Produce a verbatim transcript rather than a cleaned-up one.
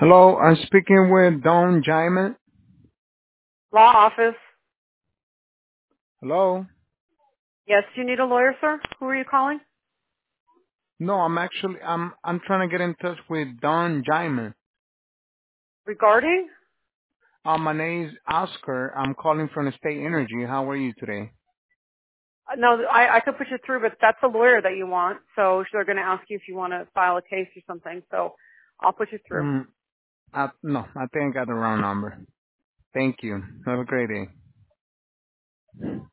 Hello, I'm speaking with Don Jaiman. Law office. Hello? Yes, do you need a lawyer, sir? Who are you calling? No, I'm actually I'm I'm trying to get in touch with Don Jaiman. Regarding? Uh, my name is Oscar. I'm calling from the State Energy. How are you today? Uh, No, I, I could put you through, but that's a lawyer that you want. So they're going to ask you if you want to file a case or something. So I'll put you through. Mm, I, no, I think I got the wrong number. Thank you. Have a great day.